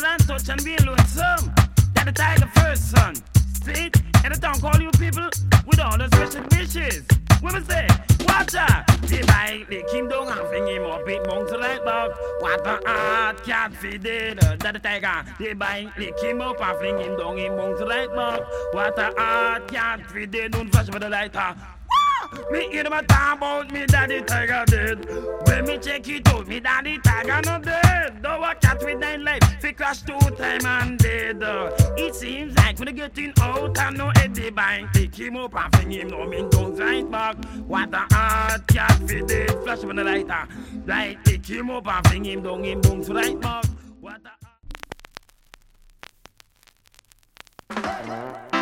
and touch and be lonesome. That the tiger first son. See? And the town call you people with all the special wishes. Women say, water. They buy, they keep down and fling him up, it monks right back. Water art can't feed it. That the tiger. They buy, they keep up and fling him down, him monks right back. Water art can't feed it. Don't flash with the lighter. Me hear them a talk about me daddy tiger dead. When me check it out, me daddy tiger not dead. Though a cat with 9 life, fi crash 2 times and dead. It seems like when they getting out and no Eddie bank, pick him up and fling him no me don't right back. What a hard cat fi dead, flash up on the lighter. Right, pick him up and fling him down, him bounce right back. What a